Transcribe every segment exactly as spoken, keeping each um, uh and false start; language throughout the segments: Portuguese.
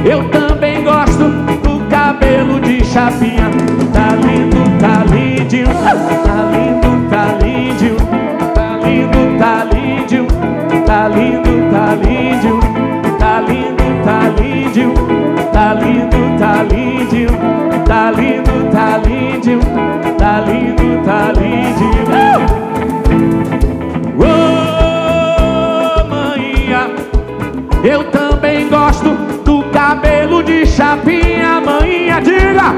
Eu também gosto do cabelo de chapinha. Tá lindo, tá lindinho. Tá lindo, tá lindinho. Tá lindo, tá lindinho. Tá lindo, tá lindinho. Tá lindo, tá lindinho. Tá lindo, tá lindinho. Tá lindo, tá lindinho. Tá lindo, tá lindinho. Ô, maninha, eu também gosto do cabelo de chapinha. Maninha, diga!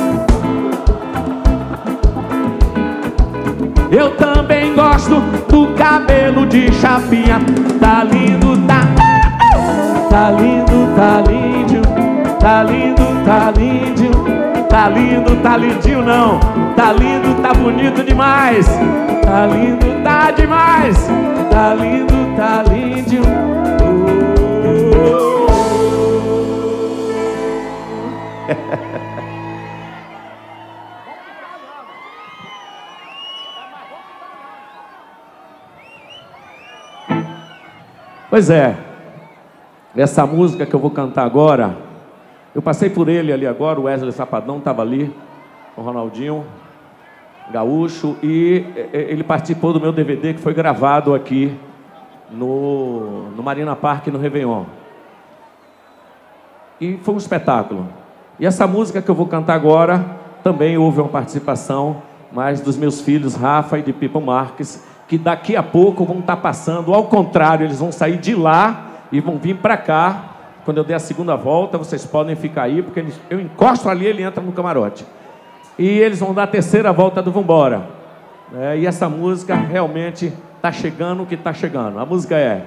Eu também gosto do cabelo de chapinha. Tá lindo, tá. Tá lindo, tá lindinho. Tá lindo, tá lindinho. Tá lindo, tá lindinho não. Tá lindo, tá bonito demais. Tá lindo, tá demais. Tá lindo, tá lindinho. Oh. Pois é, essa música que eu vou cantar agora, eu passei por ele ali agora, o Wesley Safadão estava ali, o Ronaldinho Gaúcho, e ele participou do meu D V D que foi gravado aqui no, no Marina Park, no Réveillon. E foi um espetáculo. E essa música que eu vou cantar agora, também houve uma participação, mais dos meus filhos, Rafa e de Pipo Marques, que daqui a pouco vão estar passando, ao contrário, eles vão sair de lá e vão vir para cá. Quando eu der a segunda volta, vocês podem ficar aí, porque eles, eu encosto ali, ele entra no camarote. E eles vão dar a terceira volta do Vambora. É, e essa música realmente está chegando o que está chegando. A música é...